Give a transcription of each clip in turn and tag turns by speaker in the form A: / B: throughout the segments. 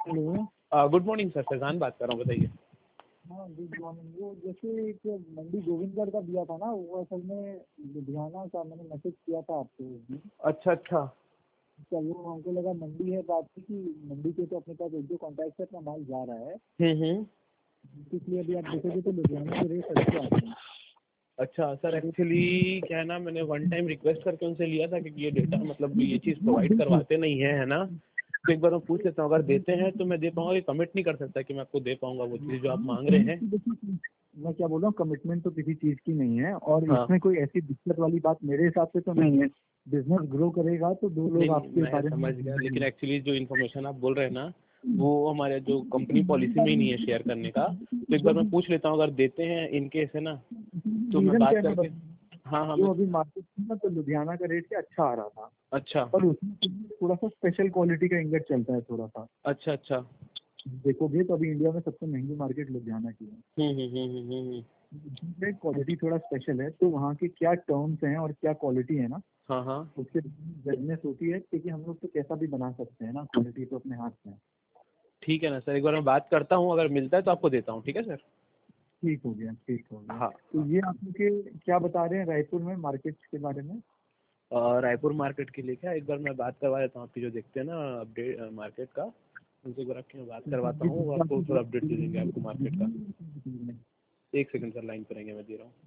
A: Hello.
B: Good morning sir, Faizan बात कर रहा हूँ, बताइए।
A: हाँ गुड मॉर्निंग। वो जैसे एक मंडी गोविंदगढ़ का दिया था ना, वो असल में लुधियाना का मैंने मैसेज किया था आपको उस दिन।
B: अच्छा अच्छा।
A: वो हमको लगा मंडी है, बात थी कि मंडी के तो अपने पास एक दो कॉन्टैक्ट से अपना माल जा रहा है, इसलिए अभी आप देखोगे तो लुधियाना के रेट अच्छे आते हैं।
B: अच्छा सर, एक्चुअली क्या है ना, मैंने वन टाइम रिक्वेस्ट करके उनसे लिया था क्योंकि ये डेटा मतलब ये चीज़ प्रोवाइड करवाते नहीं है ना, तो एक बार मैं पूछ लेता हूँ, अगर देते हैं तो मैं दे पाऊंगा, ये कमिट नहीं कर सकता कि मैं आपको दे पाऊंगा वो चीज़ जो आप मांग रहे हैं।
A: मैं क्या बोल रहा हूँ, कमिटमेंट तो किसी चीज़ की नहीं है, और
B: हाँ
A: इसमें कोई ऐसी दिक्कत वाली बात मेरे हिसाब से तो नहीं है। बिजनेस ग्रो करेगा तो दो
B: नहीं
A: लोग
B: नहीं,
A: आपके
B: मैं
A: बारे में
B: समझ गया, लेकिन एक्चुअली जो इन्फॉर्मेशन आप बोल रहे हैं ना, वो हमारे जो कंपनी पॉलिसी में ही नहीं है शेयर करने का, तो एक बार मैं पूछ लेता हूँ, अगर देते हैं इन केस है ना, तो मैं
A: रीजन क्या
B: बात
A: है मैं
B: करके।
A: बताऊं?
B: हाँ हाँ
A: जो
B: मैं।
A: अभी मार्केट में ना, तो लुधियाना का रेट अच्छा आ रहा था,
B: अच्छा
A: पर उसमें थोड़ा सा स्पेशल क्वालिटी का इंगट चलता है थोड़ा सा।
B: अच्छा अच्छा।
A: देखोगे तो अभी इंडिया में सबसे महंगी मार्केट लुधियाना की है।
B: हम्म।
A: क्वालिटी थोड़ा स्पेशल है, तो वहाँ के क्या टर्म्स हैं और क्या क्वालिटी है ना,
B: हाँ हाँ
A: उससे जजमेंट होती है, क्योंकि हम लोग तो कैसा भी बना सकते हैं ना, क्वालिटी तो अपने हाथ में है।
B: ठीक है ना सर, एक बार मैं बात करता हूँ, अगर मिलता है तो आपको देता हूँ, ठीक है सर।
A: ठीक हो गया, ठीक हो गया।
B: हाँ
A: तो
B: हाँ।
A: ये आप लोग के क्या बता रहे हैं रायपुर में मार्केट के बारे में?
B: और रायपुर मार्केट के लिए क्या, एक बार मैं बात करवा देता हूँ, आपकी जो देखते हैं ना अपडेट मार्केट का, उनसे एक बार आपकी मैं बात करवाता हूँ, वो आपको थोड़ा अपडेट दे देंगे आपको मार्केट का। एक सेकंड सर, लाइन पर रहेंगे, मैं दे रहा हूँ।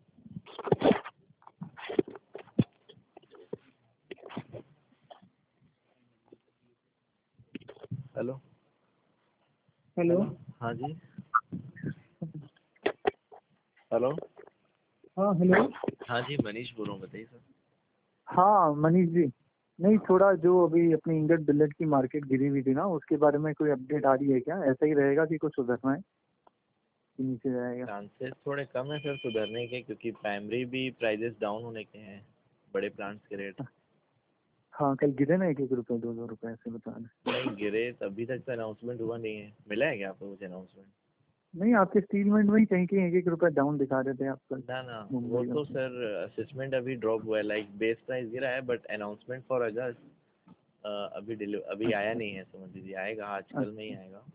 B: Hello
A: hello.
B: हाँ जी। हेलो।
A: हाँ हेलो।
B: हाँ जी, मनीष बोल रहा हूँ, बताइए सर।
A: हाँ मनीष जी, नहीं थोड़ा जो अभी अपनी इंगट बिलेट की मार्केट गिरी हुई थी ना, उसके बारे में कोई अपडेट आ रही है क्या? ऐसा ही रहेगा कि कुछ सुधरना है कि नीचे जाएगा?
C: चांसेस थोड़े कम है सर सुधरने के, क्योंकि प्राइमरी भी प्राइजेस डाउन होने के हैं, बड़े प्लांट्स के रेट।
A: हाँ कल गिरे ना, एक एक रुपये दो दो रुपये ऐसे बता रहे।
C: नहीं गिरे, अभी तक तो अनाउंसमेंट हुआ नहीं है। मिला है क्या आपको कुछ अनाउंसमेंट?
A: नहीं, आपके स्टीलमेंट में ही कहीं कहीं एक एक रुपया डाउन दिखा रहे थे आप कल।
C: ना ना, वो
A: मुंबई
C: तो
A: में
C: सर असेसमेंट अभी ड्रॉप हुआ है, लाइक बेस प्राइस गिरा है, बट अनाउंसमेंट फॉर अगस्त अभी आया नहीं है, समझ लीजिए आएगा, आजकल में ही आएगा।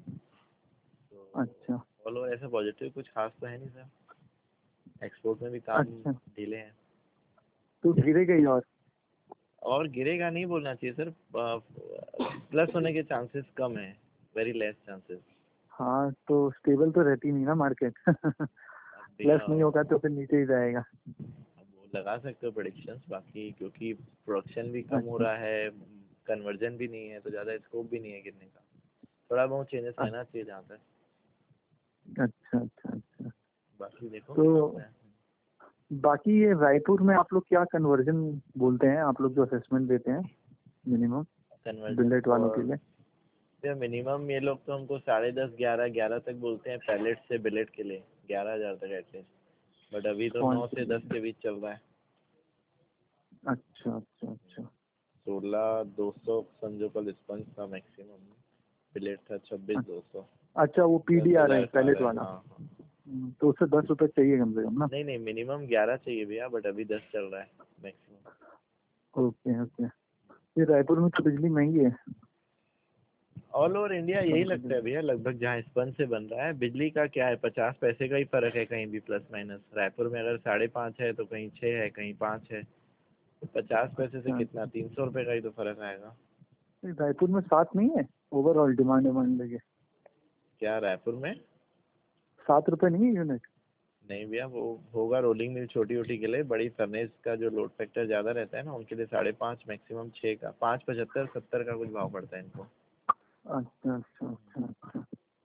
C: तो
A: अच्छा
C: ऑल ओवर ऐसा पॉजिटिव कुछ खास तो है नहीं सर, एक्सपोर्ट में भी काम
A: अच्छा।
C: ढीले हैं।
A: तो गिरेगा ही
C: और गिरेगा नहीं बोलना चाहिए सर, प्लस होने के चांसेस कम है, वेरी लेस चांसेस।
A: हाँ तो स्टेबल तो रहती नहीं ना मार्केट।
C: अब
A: प्लस
C: भैया
A: नहीं होगा तो फिर नीचे ही जाएगा।
C: अब वो लगा सकते हो प्रेडिक्शंस, बाकी क्योंकि प्रोडक्शन भी कम हो
A: अच्छा
C: रहा है, कन्वर्जन भी नहीं है, तो ज़्यादा स्कोप भी नहीं है गिरने का। थोड़ा बहुत चेंजेस रहना चाहिए जहाँ तक,
A: अच्छा अच्छा अच्छा।
C: बाकी देखो
A: तो
C: क्या होता है।
A: बाकी ये रायपुर में आप लोग क्या कन्वर्जन बोलते हैं, आप लोग जो असेसमेंट देते हैं मिनिमम
C: कन्वर्जन
A: बिलेट वालों के
C: फॉर
A: लिए?
C: मिनिमम ये लोग तो हमको 10:30 11 तक बोलते हैं पैलेट से बिलेट के लिए, 11,000 तक एटलीस्ट, बट अभी तो
A: कौन
C: 9 से
A: से?
C: 10 के बीच चल रहा है।
A: अच्छा अच्छा अच्छा
C: 16,200 समझो, कल स्पंज था मैक्सिमम, प्लेट था 26,200।
A: अच्छा। वो
C: दस
A: पीडीआर है
C: हजार का आ
A: पैलेट
C: गया,
A: वाला।
C: हाँ हाँ।
A: तो उससे 10 रुपए चाहिए कम से कम ना?
C: नहीं नहीं, मिनिमम 11 चाहिए भैया, बट अभी 10 चल रहा है मैक्सिमम।
A: Okay okay. ये रायपुर में तो बिजली महंगी है।
C: ऑल ओवर इंडिया यही लगता है भैया, लगभग जहाँ स्पंज से बन रहा है बिजली का क्या है, 50 पैसे का ही फर्क है कहीं भी, प्लस माइनस। रायपुर में अगर 5.5 है तो कहीं 6 है, कहीं 5 है, तो 50 पैसे से
A: अच्छा
C: कितना, 300 रुपये का ही तो फर्क आएगा।
A: रायपुर में 7 नहीं है ओवरऑल डिमांड डिमांड लगे?
C: क्या रायपुर में?
A: 7 रुपए नहीं है यूनिट?
C: नहीं भैया, वो होगा रोलिंग मिल छोटी छोटी के लिए, बड़ी फर्नेस का जो लोड फैक्टर ज़्यादा रहता है ना, उनके लिए 5.5 मैक्सिमम 6 का, 5.75 70 का कुछ भाव पड़ता है इनको।
A: अच्छा अच्छा अच्छा अच्छा।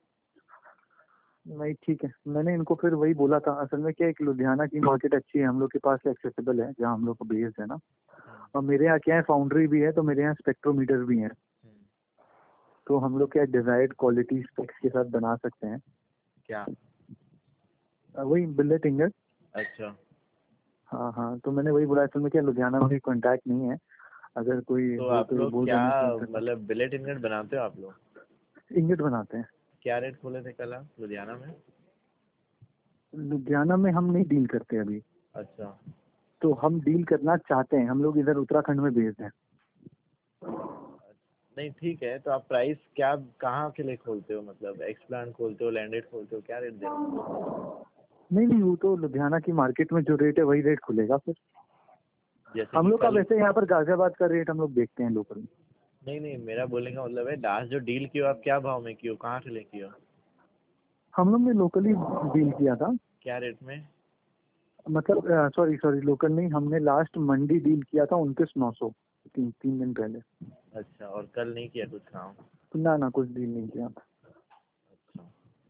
A: नहीं ठीक है, मैंने इनको फिर वही बोला था। असल में क्या है, एक लुधियाना की मार्केट अच्छी है, हम लोग के पास एक्सेसिबल है जहाँ हम लोग को बेस्ड है ना। और मेरे यहाँ क्या है, फाउंड्री भी है, तो मेरे यहाँ स्पेक्ट्रोमीटर भी है, तो हम लोग क्या डिजायर्ड क्वालिटी स्पेक्स के साथ बना सकते हैं।
C: क्या?
A: वही बिलेट इंगट।
C: अच्छा,
A: हाँ हाँ, तो मैंने वही बोला, असल में क्या लुधियाना में कांटेक्ट नहीं है, अगर कोई
C: तो
A: हो
C: आप
A: तो ये
C: लोग
A: बोल
C: क्या
A: देना फोन करके।
C: मतलब बिलेट इनगट बनाते हो आप लोग?
A: इंगट बनाते हैं।
C: क्या रेट खोले थे कल आप लुधियाना में?
A: लुधियाना में हम नहीं डील करते अभी,
C: अच्छा,
A: तो हम डील करना चाहते हैं। हम लोग इधर उत्तराखंड में बेस्ड हैं।
C: नहीं ठीक है, तो आप प्राइस क्या कहाँ के लिए खोलते हो, मतलब एक्सप्लांट खोलते हो, लैंडेड खोलते हो, क्या रेट दे रहे हो?
A: नहीं नहीं, वो तो लुधियाना की मार्केट में जो रेट है वही रेट खुलेगा फिर।
C: जैसे
A: हम
C: कि
A: लोग का
C: कल।
A: वैसे यहाँ पर गाजियाबाद का रेट हम लोग देखते हैं लोकल में।
C: नहीं नहीं, मेरा बोलने का मतलब है लास्ट जो डील की हो आप क्या भाव में की हो, कहाँ से ले की हो?
A: हम लोग ने लोकली डील किया था।
C: क्या रेट में?
A: मतलब सॉरी सॉरी, लोकल नहीं, हमने लास्ट मंडी डील किया था 29,900, 3 दिन पहले।
C: अच्छा, और कल नहीं किया कुछ काम?
A: तो ना कुछ डील नहीं किया था।
C: अच्छा,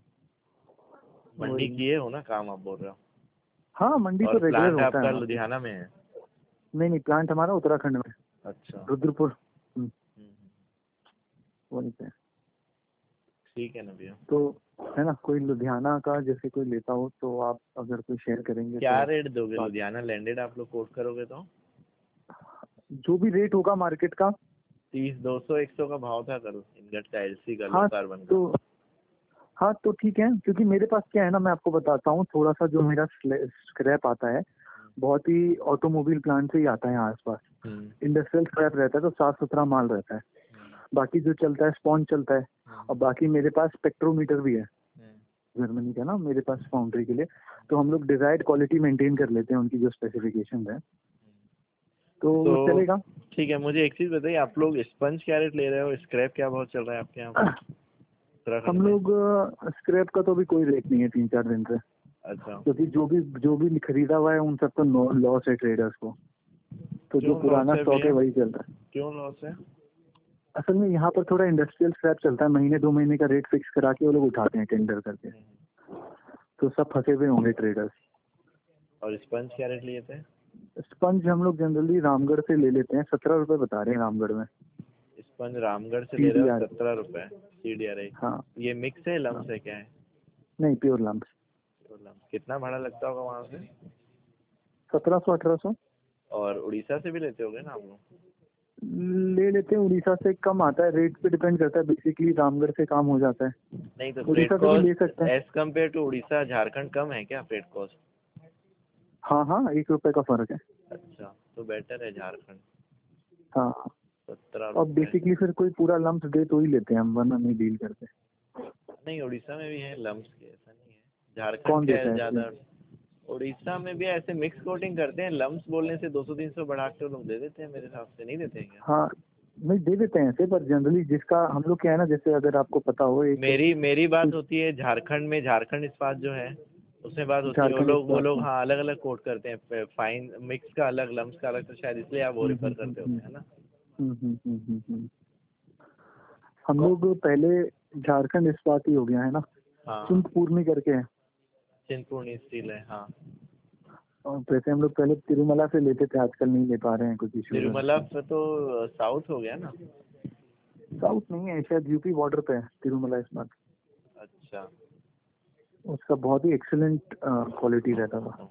C: मंडी
A: वही।
C: किए हो ना काम आप बोल रहे हो?
A: हाँ, मंडी तो
C: और
A: रेगुलर
C: प्लांट
A: होता है
C: आपका
A: हमारा।
C: लुधियाना में है?
A: नहीं नहीं, प्लांट हमारा उत्तराखंड में,
C: अच्छा।
A: रुद्रपुर।
C: हम्म,
A: वहीं पे।
C: ठीक है ना भैया।
A: तो है ना, कोई लुधियाना का जैसे कोई लेता हो तो आप अगर कोई शेयर करेंगे
C: क्या
A: तो
C: रेट दोगे
A: बात।
C: लुधियाना लैंडेड आप लोग कोट करोगे तो?
A: जो भी रेट होगा मार्केट का।
C: 30, 200, 100 का भाव था कल इनगट का, एलसी का, लो
A: हाँ
C: कार्बन का।
A: तो हाँ तो ठीक है, क्योंकि मेरे पास क्या है ना, मैं आपको बताता हूँ, थोड़ा सा जो मेरा स्क्रैप आता है बहुत ही ऑटोमोबाइल प्लांट से ही आता है यहाँ आसपास।
C: हम्म।
A: इंडस्ट्रियल स्क्रैप रहता है तो साफ सुथरा माल रहता है। बाकी जो चलता है स्पॉन्ज चलता है। और बाकी मेरे पास स्पेक्ट्रोमीटर भी है जर्मनी का ना, मेरे पास फाउंड्री के लिए। तो हम लोग डिजायर्ड क्वालिटी मेंटेन कर लेते हैं, उनकी जो स्पेसिफिकेशन है तो
C: तो
A: चलेगा।
C: ठीक है, मुझे एक चीज बताइए, आप लोग स्पंज क्या रेट ले रहे हो, स्क्रैप क्या भाव चल रहा है आपके यहाँ पर उत्तराखंड
A: हम
C: में?
A: लोग स्क्रैप का तो अभी कोई रेट नहीं है 3-4 दिन से,
C: अच्छा।
A: क्योंकि जो भी खरीदा हुआ है उन सब तो लॉस है ट्रेडर्स को। तो जो
C: क्यों लॉस
A: पुराना
C: है
A: स्टॉक है
C: भैया?
A: वही चल रहा है।
C: क्यों लॉस है?
A: असल में यहाँ पर थोड़ा इंडस्ट्रियल स्क्रैप चलता है, महीने 2 महीने का रेट फिक्स करा के वो लोग उठाते हैं टेंडर करके। तो सब फंसे हुए होंगे ट्रेडर्स।
C: और स्पंज क्या रेट लिए थे?
A: स्पंज हम लोग जनरली रामगढ़ से ले लेते हैं, 17 रुपए बता रहे हैं रामगढ़ में।
C: स्पंज रामगढ़ से ले रहे हो
A: CDR।
C: 17 रुपए? CDR?
A: हाँ
C: ये मिक्स है,
A: हाँ।
C: लम्स है, क्या है?
A: नहीं, प्योर लम्प।
C: तो लम्स कितना भाड़ा लगता होगा वहाँ से?
A: 1700-1800।
C: और उड़ीसा से भी लेते होगे ना आप लोग?
A: ले लेते हैं, उड़ीसा से कम आता है, रेट पे डिपेंड करता है, बेसिकली रामगढ़ से काम हो जाता है।
C: नहीं तो फ्रेट
A: उड़ीसा से भी ले सकते
C: कॉस्ट
A: हैं।
C: As compare to Orissa Jharkhand कम है क्या फ्रेट कॉस्ट?
A: हाँ हाँ, 1 रुपए का फर्क है।
C: अच्छा, तो बेटर है झारखंड।
A: हाँ।
C: 17
A: और
C: रुपए
A: बेसिकली फिर कोई पूरा लम्प दे तो ही लेते हैं हम, वरना नहीं डील करते।
C: नहीं, उड़ीसा में भी है लम्स के, ऐसा नहीं है। झारखंड
A: कौन
C: के
A: देता है ऐसे?
C: ज़्यादा। उड़ीसा में भी ऐसे मिक्स कोटिंग करते हैं, लम्स बोलने से 200-300 बढ़ा के वो लोग दे देते हैं, मेरे हिसाब से नहीं देते हैं क्या?
A: हाँ, नहीं दे देते हैं ऐसे, पर जनरली जिसका हम लोग क्या है ना, जैसे अगर आपको पता हो एक
C: मेरी मेरी बात होती है झारखंड में, झारखंड इस्पात जो है उसमें बात होती है, वो
A: झारखंड
C: लोग वो
A: इस्पात
C: लोग
A: में।
C: हाँ अलग अलग कोट करते हैं, फाइन मिक्स का अलग, लम्स का अलग, तो शायद इसलिए आप वो रेफर करते होते हैं ना।
A: हम्म। हम लोग पहले झारखंड इस्पात ही हो गया है ना,
C: हाँ,
A: चिंतपूर्णी करके है।
C: चिंतपूर्णी स्टील है, हाँ।
A: और वैसे हम लोग पहले तिरुमला से लेते थे, आजकल नहीं ले पा रहे हैं, कुछ इश्यूज है
C: तिरुमला
A: उसका।
C: तो साउथ हो गया ना?
A: साउथ नहीं है, शायद यूपी बॉर्डर पे है तिरुमला इस्पात।
C: अच्छा।
A: उसका बहुत ही एक्सीलेंट क्वालिटी रहता था।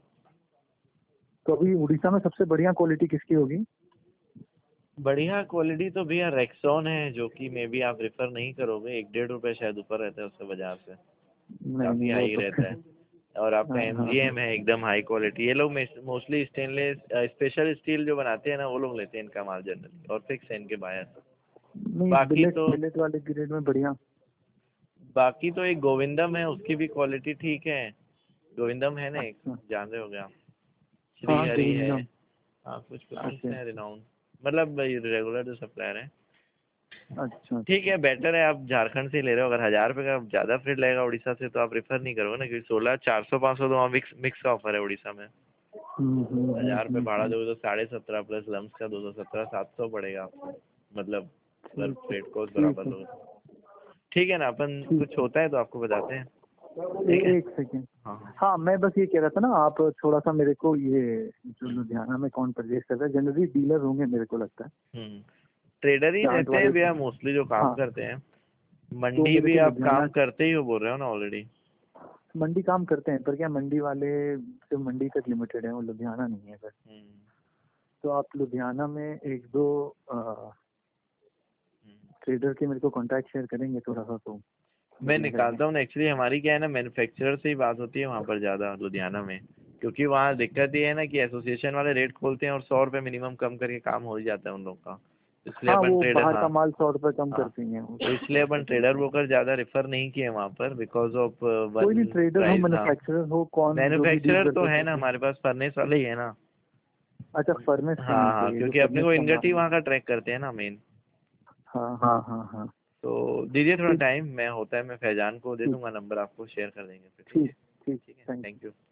A: तो अभी उड़ीसा में सबसे बढ़िया क्वालिटी किसकी होगी?
C: बढ़िया क्वालिटी तो भैया रेक्सॉन है, जो कि मे बी आप रेफर नहीं करोगे, 1-1.5 रुपए शायद ऊपर रहता है उससे बाजार से,
A: नहीं
C: काफ़ी
A: नहीं, वो
C: हाई
A: तो
C: रहता है। और आपका
A: हाँ हाँ हाँ।
C: MGM है, एकदम हाई क्वालिटी। ये लोग मोस्टली स्टेनलेस स्पेशल स्टील जो बनाते हैं ना, वो लोग लेते हैं इनका माल जनरली, और फिक्स है इनके बायर्स।
A: नहीं,
C: बाकी
A: बिलेट
C: तो
A: बिलेट वाले ग्रेड में बढ़िया।
C: बाकी तो एक गोविंदम है, उसकी भी क्वालिटी ठीक है। गोविंदम है ना एक,
A: अच्छा।
C: जान रहे हो क्या?
A: हाँ
C: श्री
A: हाँ,
C: हरि है।
A: गोविंदम।
C: हाँ, कुछ प्लांट्स
A: ओके।
C: हैं रिनाउंड, मतलब रेगुलर जो सप्लायर है।
A: अच्छा
C: ठीक
A: अच्छा।
C: है, बेटर है आप झारखंड से ही ले रहे हो। अगर 1000 रुपये का ज़्यादा फ्रेट लगेगा उड़ीसा से तो आप रेफर नहीं करोगे ना, क्योंकि 16, 400, 500 तो वहाँ मिक्स मिक्स का ऑफर है उड़ीसा में। 1000 रुपये भाड़ा दोगे तो 17.5 प्लस लम्स का 217-700 पड़ेगा आपको, मतलब अगर
A: ठीक
C: फ्रेट कॉस्ट
A: ठीक
C: बराबर
A: है।
C: लोगे। ठीक है ना, अपन
A: ठीक
C: कुछ
A: है।
C: होता है तो आपको बताते हैं। ठीक है।
A: एक सेकेंड।
C: हाँ हाँ।
A: हाँ, मैं बस ये कह रहा था ना, आप थोड़ा सा मेरे को ये, जो लुधियाना में कौन परचेज कर रहा है, जनरली डीलर होंगे मेरे को लगता है,
C: ट्रेडर ही
A: प्लांट
C: रहते हैं
A: वाले।
C: भैया मोस्टली जो काम
A: हाँ,
C: करते हैं।
A: तो
C: मंडी
A: मेरे
C: भी
A: को
C: आप
A: लुधियाना,
C: काम करते ही हो बोल रहे हो ना ऑलरेडी?
A: मंडी काम करते हैं, पर क्या मंडी वाले सिर्फ मंडी तक लिमिटेड है, वो लुधियाना नहीं है सर। तो आप लुधियाना में एक दो ट्रेडर के मेरे को कॉन्टैक्ट शेयर करेंगे थोड़ा सा तो
C: मैं
A: बढ़िया रहेगा।
C: निकालता हूँ ना, एक्चुअली हमारी क्या है ना, मैन्युफैक्चरर से ही बात होती है वहाँ पर ज़्यादा लुधियाना में। क्योंकि वहाँ दिक्कत ये है ना कि एसोसिएशन वाले रेट खोलते हैं और 100 रुपये मिनिमम कम करके काम हो ही जाता है उन लोग का। इसलिए
A: हाँ
C: अपन
A: वो
C: ट्रेडर,
A: बाहर का
C: हाँ
A: माल 100 रुपए कम
C: हाँ,
A: करती हैं वो।
C: तो इसलिए अपन ट्रेडर ब्रोकर ज़्यादा रेफर नहीं किए वहाँ पर, बिकॉज ऑफ
A: कोई नहीं,
C: वन
A: ट्रेडर हो
C: प्राइस। हाँ,
A: मैन्युफैक्चरर हो कौन जो भी डील
C: मैन्युफैक्चरर तो
A: करते
C: है ना
A: हैं।
C: हमारे पास, फर्नेस वाले ही है ना।
A: अच्छा फर्नेस का
C: हाँ
A: नहीं
C: हाँ,
A: चाहिए, जो
C: क्योंकि अपने
A: फर्नेस
C: को
A: का माल
C: इनगट ही
A: है।
C: वहाँ का ट्रैक करते हैं ना मेन।
A: हाँ हाँ हाँ हाँ।
C: तो दीजिए थोड़ा
A: ठीक
C: टाइम, मैं होता है मैं फैजान को दे
A: ठीक
C: दूंगा नंबर, आपको शेयर कर देंगे फिर, ठीक है।
A: ठीक ठीक,
C: ठीक है,
A: थैंक यू।
C: Thank you.